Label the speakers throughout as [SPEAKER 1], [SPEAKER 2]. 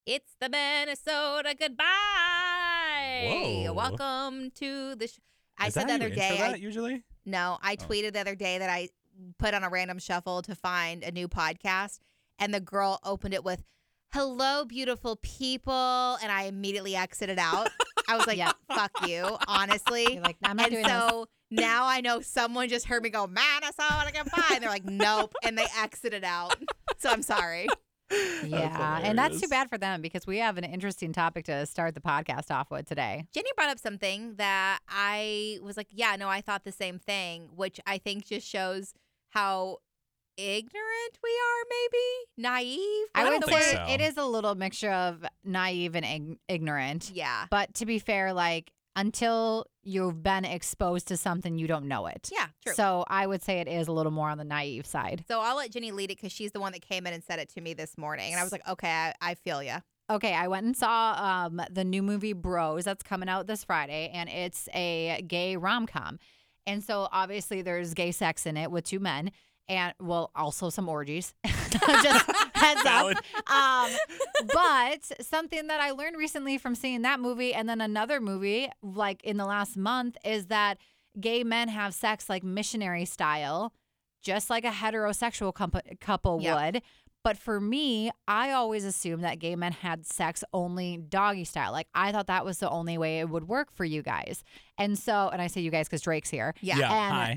[SPEAKER 1] It's the Minnesota goodbye.
[SPEAKER 2] Whoa.
[SPEAKER 1] Welcome to the I
[SPEAKER 2] Is
[SPEAKER 1] said
[SPEAKER 2] that
[SPEAKER 1] the
[SPEAKER 2] how
[SPEAKER 1] other
[SPEAKER 2] you
[SPEAKER 1] day.
[SPEAKER 2] intro that usually?
[SPEAKER 1] No, I tweeted the other day that I put on a random shuffle to find a new podcast, and the girl opened it with, "Hello, beautiful people," and I immediately exited out. I was like,
[SPEAKER 3] Yep.
[SPEAKER 1] fuck you, honestly.
[SPEAKER 3] You're like, I'm not
[SPEAKER 1] And
[SPEAKER 3] doing
[SPEAKER 1] so now I know someone just heard me go, Minnesota goodbye. And they're like, nope. And they exited out. So I'm sorry.
[SPEAKER 3] this. Yeah, and that's too
[SPEAKER 2] hilarious.
[SPEAKER 3] bad for them because we have an interesting topic to start the podcast off with today.
[SPEAKER 1] Jenny brought up something that I was like, yeah, no, I thought the same thing, which I think just shows how ignorant we are, maybe naive.
[SPEAKER 3] I
[SPEAKER 1] What's
[SPEAKER 3] would
[SPEAKER 1] the
[SPEAKER 2] think
[SPEAKER 3] say
[SPEAKER 1] word?
[SPEAKER 2] so.
[SPEAKER 3] it is a little mixture of naive and ignorant.
[SPEAKER 1] Yeah.
[SPEAKER 3] But to be fair, like until you've been exposed to something, you don't know it.
[SPEAKER 1] Yeah, true.
[SPEAKER 3] So I would say it is a little more on the naive side.
[SPEAKER 1] So I'll let Jenny lead it because she's the one that came in and said it to me this morning. And I was like, okay, I feel you.
[SPEAKER 3] Okay, I went and saw the new movie Bros that's coming out this Friday, and it's a gay rom-com. And so obviously there's gay sex in it with two men, and well, also some orgies. Just heads
[SPEAKER 2] Valid.
[SPEAKER 3] up. But something that I learned recently from seeing that movie and then another movie like in the last month is that gay men have sex like missionary style, just like a heterosexual couple
[SPEAKER 1] Yep.
[SPEAKER 3] would. But for me, I always assumed that gay men had sex only doggy style. Like I thought that was the only way it would work for you guys. And so, and I say you guys because Drake's here.
[SPEAKER 1] Yeah.
[SPEAKER 2] Yeah.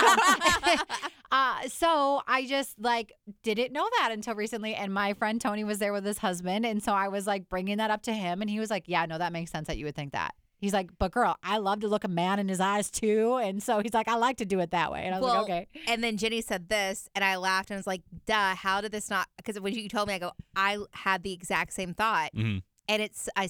[SPEAKER 3] And so I just like didn't know that until recently. And my friend Tony was there with his husband. And so I was like bringing that up to him. And he was like, yeah, no, that makes sense that you would think that. He's like, but girl, I love to look a man in his eyes too. And so he's like, I like to do it that way. And I was
[SPEAKER 1] Well,
[SPEAKER 3] like, okay.
[SPEAKER 1] And then Jenny said this, and I laughed and was like, duh, how did this not? Because when you told me, I go, I had the exact same thought.
[SPEAKER 2] Mhm.
[SPEAKER 1] And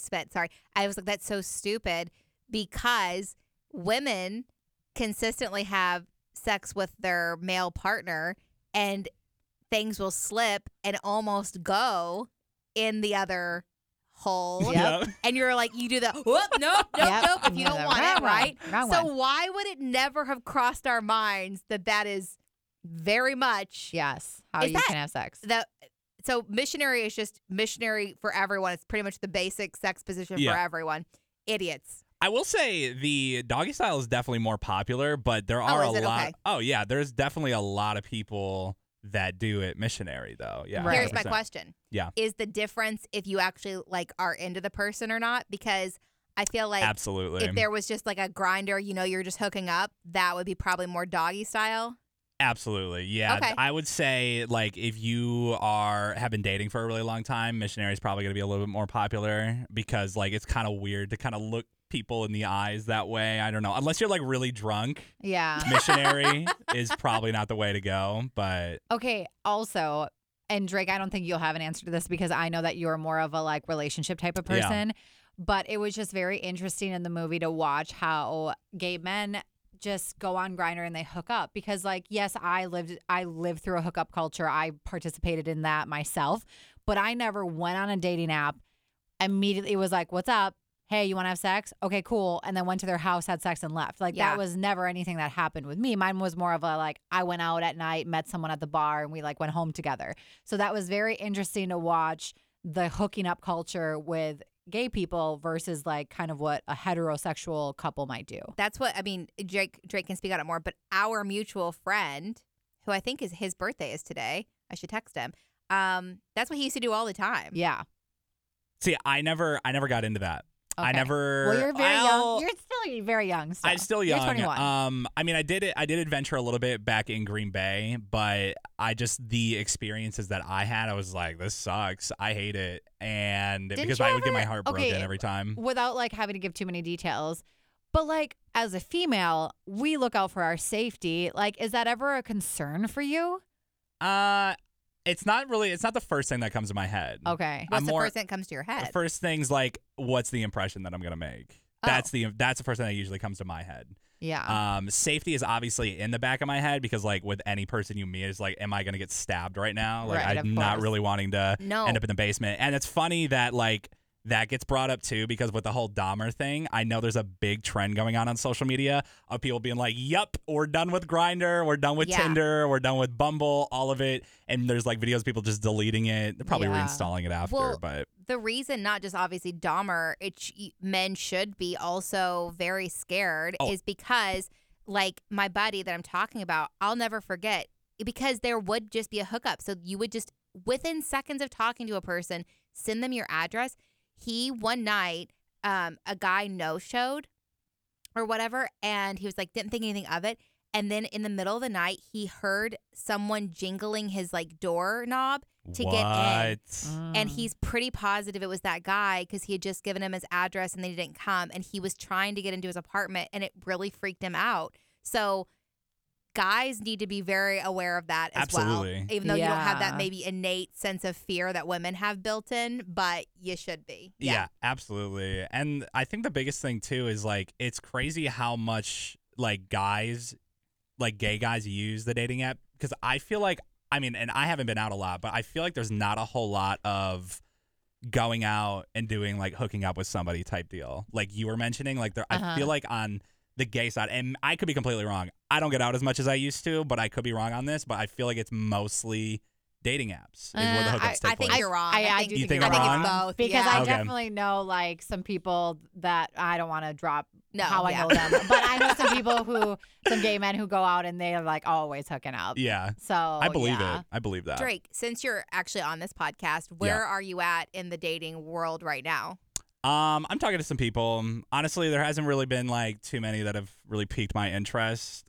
[SPEAKER 1] I was like, that's so stupid because women consistently have sex with their male partner and things will slip and almost go in the other hole.
[SPEAKER 3] Yep.
[SPEAKER 1] And you're like, you do the whoop, nope,
[SPEAKER 3] Yep.
[SPEAKER 1] if you
[SPEAKER 3] Yeah,
[SPEAKER 1] don't
[SPEAKER 3] the
[SPEAKER 1] want
[SPEAKER 3] wrong
[SPEAKER 1] it,
[SPEAKER 3] one.
[SPEAKER 1] right?
[SPEAKER 3] Wrong
[SPEAKER 1] So
[SPEAKER 3] one.
[SPEAKER 1] why would it never have crossed our minds that that is very much
[SPEAKER 3] Yes. How
[SPEAKER 1] Is
[SPEAKER 3] you
[SPEAKER 1] that-
[SPEAKER 3] can have sex.
[SPEAKER 1] that? So missionary is just missionary for everyone. It's pretty much the basic sex position
[SPEAKER 2] Yeah.
[SPEAKER 1] for everyone. Idiots.
[SPEAKER 2] I will say the doggy style is definitely more popular, but there are
[SPEAKER 1] is
[SPEAKER 2] a
[SPEAKER 1] it?
[SPEAKER 2] lot.
[SPEAKER 1] Okay.
[SPEAKER 2] Oh yeah, there's definitely a lot of people that do it missionary though. Yeah.
[SPEAKER 3] Right.
[SPEAKER 1] Here's my
[SPEAKER 2] 100%.
[SPEAKER 1] question.
[SPEAKER 2] Yeah.
[SPEAKER 1] Is the difference if you actually like are into the person or not? Because I feel like
[SPEAKER 2] Absolutely.
[SPEAKER 1] if there was just like a grinder, you're just hooking up, that would be probably more doggy style.
[SPEAKER 2] Absolutely. Yeah.
[SPEAKER 1] Okay.
[SPEAKER 2] I would say like if you have been dating for a really long time, missionary is probably going to be a little bit more popular because like it's kind of weird to kind of look people in the eyes that way. I don't know. Unless you're like really drunk,
[SPEAKER 3] Yeah.
[SPEAKER 2] missionary is probably not the way to go, but
[SPEAKER 3] Okay. Also, and Drake, I don't think you'll have an answer to this because I know that you're more of a like relationship type of
[SPEAKER 2] Yeah.
[SPEAKER 3] person. But it was just very interesting in the movie to watch how gay men just go on Grindr and they hook up because like yes, I lived through a hookup culture. I participated in that myself, but I never went on a dating app. Immediately it was like, "What's up? Hey, you want to have sex? Okay, cool." And then went to their house, had sex, and left. Like
[SPEAKER 1] Yeah.
[SPEAKER 3] that was never anything that happened with me. Mine was more of a like I went out at night, met someone at the bar, and we like went home together. So that was very interesting to watch the hooking up culture with gay people versus like kind of what a heterosexual couple might do.
[SPEAKER 1] That's what I mean. Drake can speak on it more, but our mutual friend, who I think is his birthday is today. I should text him. That's what he used to do all the time.
[SPEAKER 3] Yeah.
[SPEAKER 2] see, I never got into that. I
[SPEAKER 3] Okay.
[SPEAKER 2] never.
[SPEAKER 3] Well, you're very
[SPEAKER 2] I'll-
[SPEAKER 3] young. You're still very young. So.
[SPEAKER 2] I'm still
[SPEAKER 3] You're
[SPEAKER 2] young.
[SPEAKER 3] 21.
[SPEAKER 2] I mean, I did adventure a little bit back in Green Bay, but the experiences that I had, I was like, this sucks. I hate it, and
[SPEAKER 3] Didn't
[SPEAKER 2] because
[SPEAKER 3] you
[SPEAKER 2] I would get my
[SPEAKER 3] ever-
[SPEAKER 2] heart broken
[SPEAKER 3] okay,
[SPEAKER 2] every time.
[SPEAKER 3] Without like having to give too many details. But like as a female, we look out for our safety. Like, is that ever a concern for you?
[SPEAKER 2] It's not really. It's not the first thing that comes to my head.
[SPEAKER 3] Okay.
[SPEAKER 1] What's
[SPEAKER 2] I'm
[SPEAKER 1] the
[SPEAKER 2] more-
[SPEAKER 1] first thing that comes to your
[SPEAKER 2] The
[SPEAKER 1] head?
[SPEAKER 2] first thing's like, what's the impression that I'm gonna make?
[SPEAKER 1] Oh.
[SPEAKER 2] That's the first thing that usually comes to my head.
[SPEAKER 3] Yeah.
[SPEAKER 2] Safety is obviously in the back of my head because like with any person you meet, it's like, am I gonna get stabbed right now? Like
[SPEAKER 3] Right,
[SPEAKER 2] I'm
[SPEAKER 3] of
[SPEAKER 2] not
[SPEAKER 3] course.
[SPEAKER 2] really wanting to
[SPEAKER 1] No.
[SPEAKER 2] end up in the basement. And it's funny that like that gets brought up too, because with the whole Dahmer thing, I know there's a big trend going on social media of people being like, "Yup, we're done with Grindr, we're done with
[SPEAKER 1] Yeah.
[SPEAKER 2] Tinder, we're done with Bumble, all of it." And there's like videos of people just deleting it. They're probably
[SPEAKER 3] Yeah.
[SPEAKER 2] reinstalling it after,
[SPEAKER 1] Well,
[SPEAKER 2] but
[SPEAKER 1] the reason, not just obviously Dahmer, men should be also very scared,
[SPEAKER 2] Oh.
[SPEAKER 1] is because, like my buddy that I'm talking about, I'll never forget, because there would just be a hookup. So you would just, within seconds of talking to a person, send them your address. He, one night, a guy no-showed or whatever, and he was like, didn't think anything of it. And then in the middle of the night, he heard someone jingling his like doorknob to get in. And he's pretty positive it was that guy, because he had just given him his address and they didn't come. And he was trying to get into his apartment, and it really freaked him out. So guys need to be very aware of that as
[SPEAKER 2] Absolutely.
[SPEAKER 1] well. Even though you don't have
[SPEAKER 3] Yeah.
[SPEAKER 1] that maybe innate sense of fear that women have built in, but you should be.
[SPEAKER 2] Yeah, absolutely. And I think the biggest thing too is like, it's crazy how much like guys, like gay guys, use the dating app, because I feel like, I mean, and I haven't been out a lot, but I feel like there's not a whole lot of going out and doing like hooking up with somebody type deal. Like you were mentioning, like there, I feel like on the gay side, and I could be completely wrong. I don't get out as much as I used to, but I could be wrong on this, but I feel like it's mostly dating apps is where the hookups take
[SPEAKER 1] I think
[SPEAKER 2] place.
[SPEAKER 1] you're wrong.
[SPEAKER 3] I
[SPEAKER 1] think,
[SPEAKER 3] do
[SPEAKER 2] You
[SPEAKER 3] think
[SPEAKER 2] think
[SPEAKER 3] you're
[SPEAKER 2] I'm
[SPEAKER 1] I
[SPEAKER 3] wrong.
[SPEAKER 1] think
[SPEAKER 2] wrong?
[SPEAKER 1] it's both.
[SPEAKER 3] Because
[SPEAKER 1] yeah.
[SPEAKER 3] I
[SPEAKER 2] Okay.
[SPEAKER 3] definitely know like some people that I don't want to drop
[SPEAKER 1] No,
[SPEAKER 3] how I
[SPEAKER 1] yeah.
[SPEAKER 3] know them, but I know some people some gay men who go out and they're like always hooking up.
[SPEAKER 2] Yeah.
[SPEAKER 3] So
[SPEAKER 2] I believe
[SPEAKER 3] yeah.
[SPEAKER 2] it. I believe that.
[SPEAKER 1] Drake, since you're actually on this podcast, where are you at in the dating world right now?
[SPEAKER 2] I'm talking to some people. Honestly, there hasn't really been like too many that have really piqued my interest.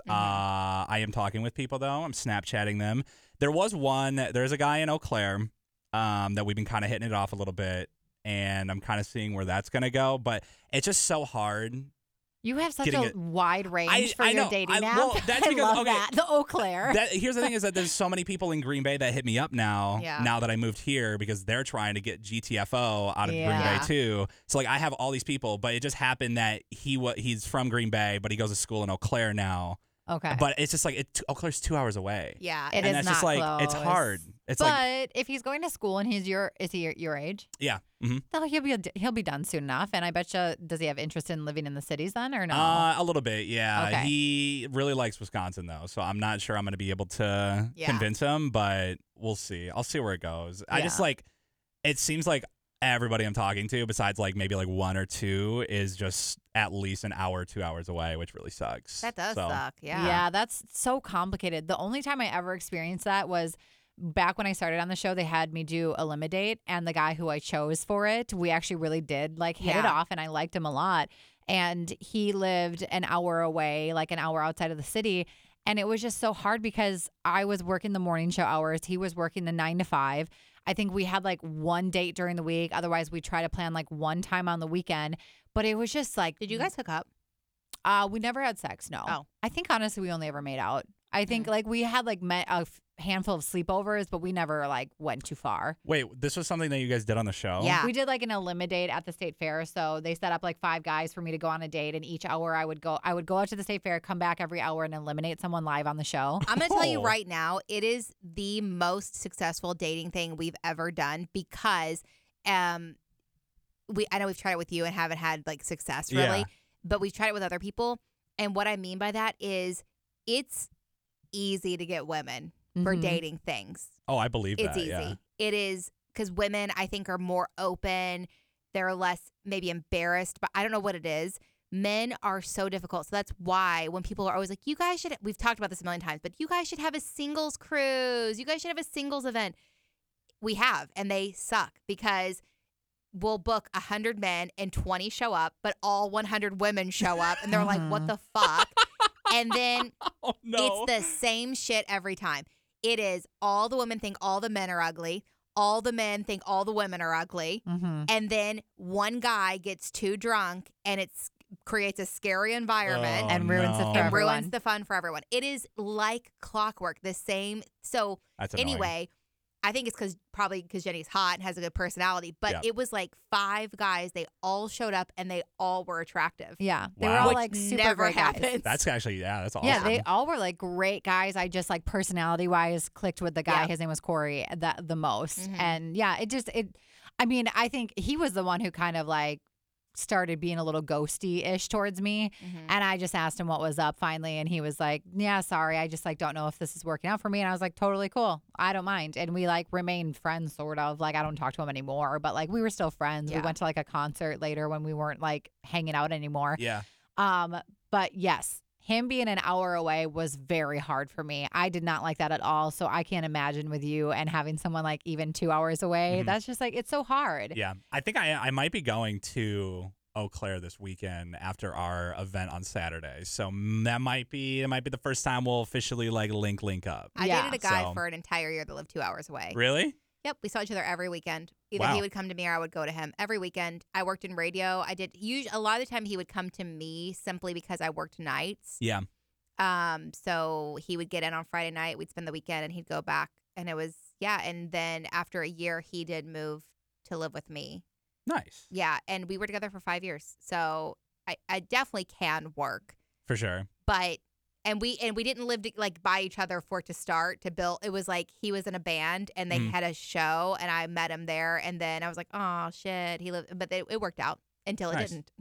[SPEAKER 2] I am talking with people though. I'm Snapchatting them. There's a guy in Eau Claire that we've been kind of hitting it off a little bit, and I'm kind of seeing where that's going to go, but it's just so hard.
[SPEAKER 3] You have such
[SPEAKER 2] Getting
[SPEAKER 3] a
[SPEAKER 2] it-
[SPEAKER 3] wide range for
[SPEAKER 2] I
[SPEAKER 3] your
[SPEAKER 2] know.
[SPEAKER 3] dating app.
[SPEAKER 2] Well, that's
[SPEAKER 3] I
[SPEAKER 2] because-
[SPEAKER 3] love
[SPEAKER 2] okay.
[SPEAKER 3] that. The Eau Claire.
[SPEAKER 2] Here's the thing is that there's so many people in Green Bay that hit me up now,
[SPEAKER 1] Yeah.
[SPEAKER 2] now that I moved here, because they're trying to get GTFO out of Green
[SPEAKER 3] Yeah.
[SPEAKER 2] Bay too. So like I have all these people, but it just happened that he's from Green Bay, but he goes to school in Eau Claire now.
[SPEAKER 3] Okay.
[SPEAKER 2] But it's just like Eau Claire's 2 hours away.
[SPEAKER 1] Yeah.
[SPEAKER 3] It
[SPEAKER 2] and
[SPEAKER 3] is
[SPEAKER 2] that's just
[SPEAKER 3] not
[SPEAKER 2] like it's
[SPEAKER 3] close.
[SPEAKER 2] hard. It's
[SPEAKER 3] but
[SPEAKER 2] like
[SPEAKER 3] if he's going to school and is he your age?
[SPEAKER 2] yeah. Mm-hmm.
[SPEAKER 3] Then he'll be done soon enough. And I bet you, does he have interest in living in the cities then or no?
[SPEAKER 2] A little bit, yeah.
[SPEAKER 3] Okay.
[SPEAKER 2] He really likes Wisconsin though, so I'm not sure I'm going to be able to convince him, but we'll see. I'll see where it goes. I just
[SPEAKER 3] Yeah.
[SPEAKER 2] like, it seems like everybody I'm talking to, besides like maybe like one or two, is just at least an hour, 2 hours away, which really sucks.
[SPEAKER 1] That does
[SPEAKER 2] So,
[SPEAKER 1] suck. Yeah.
[SPEAKER 3] Yeah, that's so complicated. The only time I ever experienced that was back when I started on the show. They had me do Eliminate, and the guy who I chose for it, we actually really did like hit it
[SPEAKER 1] Yeah.
[SPEAKER 3] off, and I liked him a lot. And he lived an hour away, like an hour outside of the city. And it was just so hard because I was working the morning show hours. He was working the 9 to 5. I think we had like one date during the week. Otherwise, we try to plan like one time on the weekend. But it was just like,
[SPEAKER 1] Did you guys hook up?
[SPEAKER 3] we never had sex. No.
[SPEAKER 1] Oh.
[SPEAKER 3] I think honestly, we only ever made out. I think like we had like a handful of sleepovers, but we never like went too far.
[SPEAKER 2] Wait, this was something that you guys did on the show?
[SPEAKER 1] Yeah.
[SPEAKER 3] We did like an Eliminate at the state fair. So they set up like 5 guys for me to go on a date, and each hour I would go out to the state fair, come back every hour, and eliminate someone live on the show.
[SPEAKER 1] I'm going to tell you
[SPEAKER 2] Oh.
[SPEAKER 1] right now, it is the most successful dating thing we've ever done, because I know we've tried it with you and haven't had like success really,
[SPEAKER 2] Yeah.
[SPEAKER 1] but we've tried it with other people. And what I mean by that is it's easy to get women for
[SPEAKER 3] Mhm.
[SPEAKER 1] dating things.
[SPEAKER 2] Oh, I believe
[SPEAKER 1] It's
[SPEAKER 2] that.
[SPEAKER 1] easy.
[SPEAKER 2] Yeah.
[SPEAKER 1] It is, because women, I think, are more open. They're less maybe embarrassed, but I don't know what it is. Men are so difficult. So that's why when people are always like, you guys should, we've talked about this a million times, but you guys should have a singles cruise. You guys should have a singles event. We have, and they suck, because we'll book 100 men and 20 show up, but all 100 women show up, and they're like, what the fuck? And then
[SPEAKER 2] Oh no.
[SPEAKER 1] it's the same shit every time. It is all the women think all the men are ugly. All the men think all the women are ugly.
[SPEAKER 3] Mm-hmm.
[SPEAKER 1] And then one guy gets too drunk, and it creates a scary environment
[SPEAKER 3] And ruins it
[SPEAKER 2] no.
[SPEAKER 3] for
[SPEAKER 1] and
[SPEAKER 3] everyone.
[SPEAKER 1] ruins the fun for everyone. It is like clockwork, the same. So
[SPEAKER 2] That's annoying.
[SPEAKER 1] anyway, I think it's probably because Jenny's hot and has a good personality, but
[SPEAKER 2] Yeah.
[SPEAKER 1] it was like 5 guys. They all showed up, and they all were attractive.
[SPEAKER 3] Yeah, they
[SPEAKER 2] Wow.
[SPEAKER 3] were all
[SPEAKER 2] Which
[SPEAKER 3] like super
[SPEAKER 1] never
[SPEAKER 3] great guys.
[SPEAKER 1] happens.
[SPEAKER 2] That's actually, that's awesome.
[SPEAKER 3] Yeah, they all were like great guys. I just like personality wise clicked with the guy.
[SPEAKER 1] Yeah.
[SPEAKER 3] His name was Corey. The most,
[SPEAKER 1] Mhm.
[SPEAKER 3] and yeah, I mean, I think he was the one who kind of like started being a little ghosty-ish towards me. And I just asked him what was up finally. And he was like, yeah, sorry. I just like don't know if this is working out for me. And I was like, totally cool. I don't mind. And we like remained friends sort of. Like I don't talk to him anymore, but like we were still friends.
[SPEAKER 1] Yeah.
[SPEAKER 3] We went to like a concert later when we weren't like hanging out anymore.
[SPEAKER 2] Yeah.
[SPEAKER 3] But yes, him being an hour away was very hard for me. I did not like that at all. So I can't imagine with you and having someone like even 2 hours away. That's just like, it's so hard.
[SPEAKER 2] Yeah. I think I might be going to Eau Claire this weekend after our event on Saturday. So that might be the first time we'll officially like link up.
[SPEAKER 1] I
[SPEAKER 3] Yeah.
[SPEAKER 1] dated a guy
[SPEAKER 2] So-
[SPEAKER 1] for an entire year that lived 2 hours away.
[SPEAKER 2] Really?
[SPEAKER 1] Yep, we saw each other every weekend. Either
[SPEAKER 2] Wow.
[SPEAKER 1] he would come to me or I would go to him every weekend. I worked in radio. I did a lot of the time he would come to me simply because I worked nights.
[SPEAKER 2] Yeah.
[SPEAKER 1] So he would get in on Friday night. We'd spend the weekend and he'd go back. And it was and then after a year he did move to live with me.
[SPEAKER 2] Nice.
[SPEAKER 1] Yeah, and we were together for 5 years. So I definitely can work.
[SPEAKER 2] For sure.
[SPEAKER 1] But we didn't live like by each other for it to start to build. It was like he was in a band and they had a show and I met him there and then I was like, oh shit, he lived, but it worked out until it
[SPEAKER 2] Nice.
[SPEAKER 1] didn't.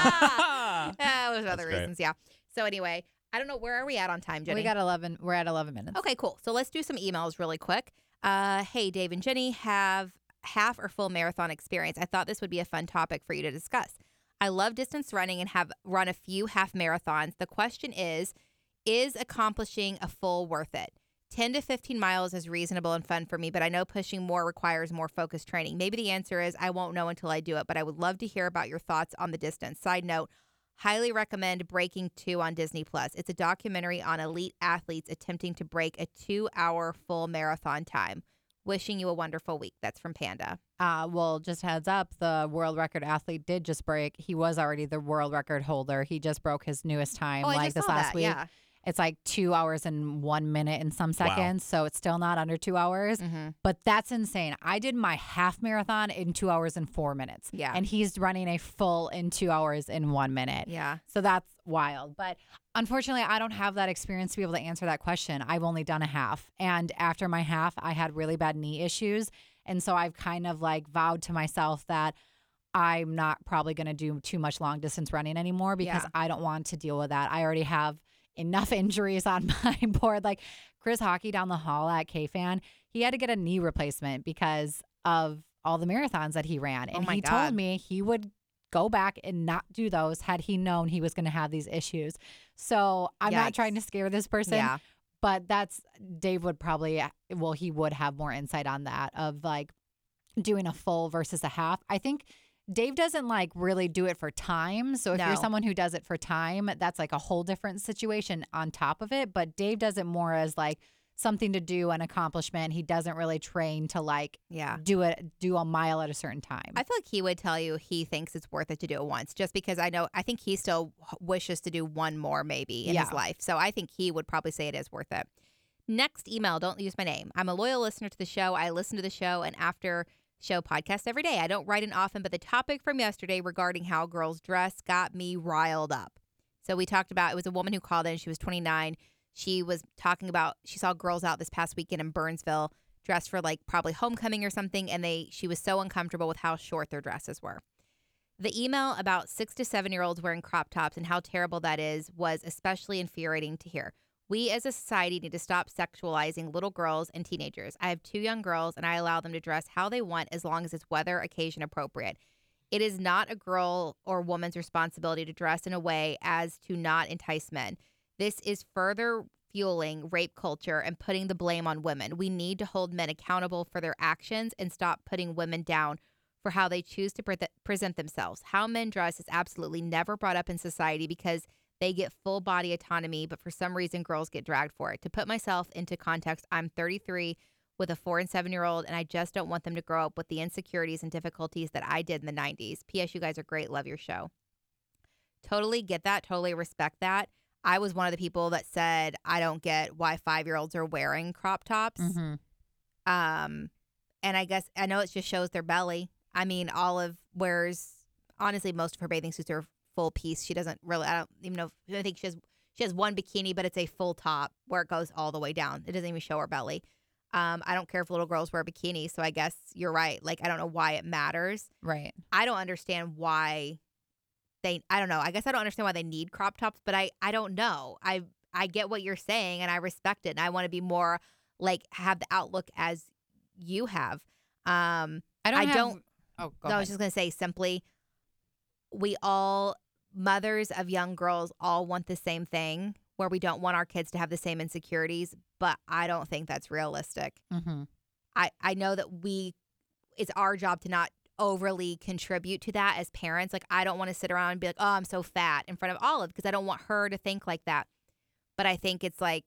[SPEAKER 3] Yeah.
[SPEAKER 1] It was
[SPEAKER 2] That's
[SPEAKER 1] other
[SPEAKER 2] great.
[SPEAKER 1] reasons. Yeah. So anyway, I don't know, where are we at on time, Jenny?
[SPEAKER 3] We're at 11 minutes.
[SPEAKER 1] Okay, cool. So let's do some emails really quick. Hey, Dave and Jenny have half or full marathon experience. I thought this would be a fun topic for you to discuss. I love distance running and have run a few half marathons. The question is accomplishing a full worth it? 10 to 15 miles is reasonable and fun for me, but I know pushing more requires more focused training. Maybe the answer is I won't know until I do it, but I would love to hear about your thoughts on the distance. Side note, highly recommend Breaking 2 on Disney+. It's a documentary on elite athletes attempting to break a 2-hour full marathon time. Wishing you a wonderful week. That's from Panda.
[SPEAKER 3] Well, just heads up, the world record athlete did just break. He was already the world record holder. He just broke his newest time
[SPEAKER 1] I
[SPEAKER 3] like
[SPEAKER 1] just
[SPEAKER 3] this
[SPEAKER 1] saw
[SPEAKER 3] last
[SPEAKER 1] that.
[SPEAKER 3] week.
[SPEAKER 1] Yeah.
[SPEAKER 3] It's like 2 hours and 1 minute and some seconds. So it's still not under 2 hours. But that's insane. I did my half marathon in 2 hours and 4 minutes.
[SPEAKER 1] Yeah.
[SPEAKER 3] And he's running a full in 2 hours and 1 minute.
[SPEAKER 1] Yeah.
[SPEAKER 3] So that's wild. But unfortunately, I don't have that experience to be able to answer that question. I've only done a half. And after my half, I had really bad knee issues. And so I've kind of like vowed to myself that I'm not probably going to do too much long distance running anymore because
[SPEAKER 1] Yeah.
[SPEAKER 3] I don't want to deal with that. I already have enough injuries on my board. Like Chris Hockey down the hall at KFan, he had to get a knee replacement because of all the marathons that he ran. And
[SPEAKER 1] my
[SPEAKER 3] he
[SPEAKER 1] God.
[SPEAKER 3] told me he would go back and not do those had he known he was going to have these issues. So I'm not
[SPEAKER 1] Yikes.
[SPEAKER 3] trying to scare this person,
[SPEAKER 1] Yeah.
[SPEAKER 3] but Dave would probably, well, he would have more insight on that of like doing a full versus a half. I think Dave doesn't like really do it for time. So if you're
[SPEAKER 1] No.
[SPEAKER 3] someone who does it for time, that's like a whole different situation on top of it. But Dave does it more as like something to do, an accomplishment. He doesn't really train to like
[SPEAKER 1] Yeah.
[SPEAKER 3] do a mile at a certain time.
[SPEAKER 1] I feel like he would tell you he thinks it's worth it to do it once just because I think he still wishes to do one more maybe in his
[SPEAKER 3] Yeah.
[SPEAKER 1] life. So I think he would probably say it is worth it. Next email, don't use my name. I'm a loyal listener to the show. I listen to the show and after show podcast every day. I don't write in often, but the topic from yesterday regarding how girls dress got me riled up. So we talked about, it was a woman who called in. She was 29. She was talking about, she saw girls out this past weekend in Burnsville dressed for like probably homecoming or something. And she was so uncomfortable with how short their dresses were. The email about 6 to 7-year-olds wearing crop tops and how terrible that is was especially infuriating to hear. We as a society need to stop sexualizing little girls and teenagers. I have 2 young girls and I allow them to dress how they want as long as it's weather occasion appropriate. It is not a girl or woman's responsibility to dress in a way as to not entice men. This is further fueling rape culture and putting the blame on women. We need to hold men accountable for their actions and stop putting women down for how they choose to present themselves. How men dress is absolutely never brought up in society because they get full body autonomy, but for some reason, girls get dragged for it. To put myself into context, I'm 33 with a 4 and 7-year-old, and I just don't want them to grow up with the insecurities and difficulties that I did in the 90s. P.S. You guys are great. Love your show. Totally get that. Totally respect that. I was one of the people that said, I don't get why 5-year-olds are wearing crop tops.
[SPEAKER 3] Mm-hmm.
[SPEAKER 1] And I guess, I know it just shows their belly. I mean, Olive wears, honestly, most of her bathing suits are full piece. She doesn't really, I don't even know, I think she has one bikini, but it's a full top where it goes all the way down. It doesn't even show her belly. I don't care if little girls wear bikinis. So I guess you're right. Like, I don't know why it matters.
[SPEAKER 3] Right.
[SPEAKER 1] I don't understand why I don't know. I guess I don't understand why they need crop tops, but I don't know. I get what you're saying and I respect it. And I want to be more like have the outlook as you have.
[SPEAKER 3] I
[SPEAKER 1] I
[SPEAKER 3] don't.
[SPEAKER 1] don't-
[SPEAKER 3] Oh,
[SPEAKER 1] No,
[SPEAKER 3] go
[SPEAKER 1] I
[SPEAKER 3] ahead.
[SPEAKER 1] was just going to say simply, we all, mothers of young girls, all want the same thing where we don't want our kids to have the same insecurities, but I don't think that's realistic.
[SPEAKER 3] Mm-hmm.
[SPEAKER 1] I know that it's our job to not overly contribute to that as parents. Like, I don't want to sit around and be like, oh, I'm so fat in front of Olive because I don't want her to think like that. But I think it's like,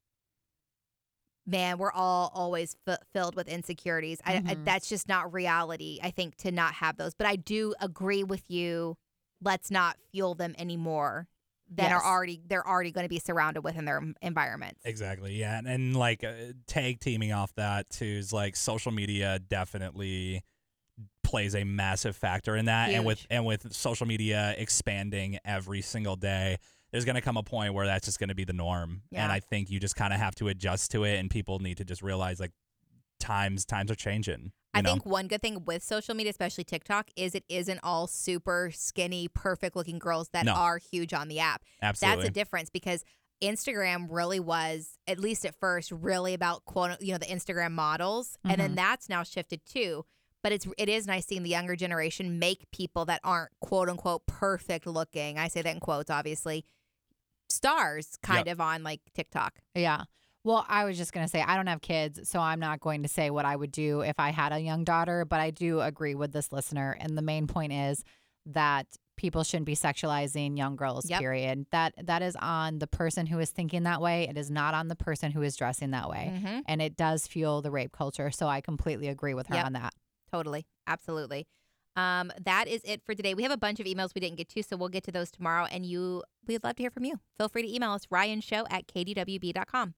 [SPEAKER 1] man, we're all always filled with insecurities.
[SPEAKER 3] Mhm.
[SPEAKER 1] That's just not reality, I think, to not have those. But I do agree with you. Let's not fuel them anymore than
[SPEAKER 3] Yes.
[SPEAKER 1] they're already going to be surrounded with in their environments.
[SPEAKER 2] Exactly. Yeah. And like tag teaming off that too is like social media definitely plays a massive factor in that.
[SPEAKER 1] Huge.
[SPEAKER 2] And with social media expanding every single day, there's going to come a point where that's just going to be the norm.
[SPEAKER 1] Yeah.
[SPEAKER 2] And I think you just kind of have to adjust to it, and people need to just realize like times are changing.
[SPEAKER 1] I think one good thing with social media, especially TikTok, is it isn't all super skinny, perfect looking girls that
[SPEAKER 2] No.
[SPEAKER 1] are huge on the app.
[SPEAKER 2] Absolutely.
[SPEAKER 1] That's a difference because Instagram really was, at least at first, really about the Instagram models. And then
[SPEAKER 3] Mhm.
[SPEAKER 1] that's now shifted too. But it is nice seeing the younger generation make people that aren't quote unquote perfect looking. I say that in quotes, obviously, stars kind of on like TikTok.
[SPEAKER 3] Yeah. Well, I was just going to say, I don't have kids, so I'm not going to say what I would do if I had a young daughter, but I do agree with this listener. And the main point is that people shouldn't be sexualizing young girls,
[SPEAKER 1] Yep.
[SPEAKER 3] period. That is on the person who is thinking that way. It is not on the person who is dressing that way.
[SPEAKER 1] Mm-hmm.
[SPEAKER 3] And it does fuel the rape culture. So I completely agree with her
[SPEAKER 1] Yep.
[SPEAKER 3] on that.
[SPEAKER 1] Totally. Absolutely. That is it for today. We have a bunch of emails we didn't get to, so we'll get to those tomorrow. And we'd love to hear from you. Feel free to email us, ryanshow@kdwb.com.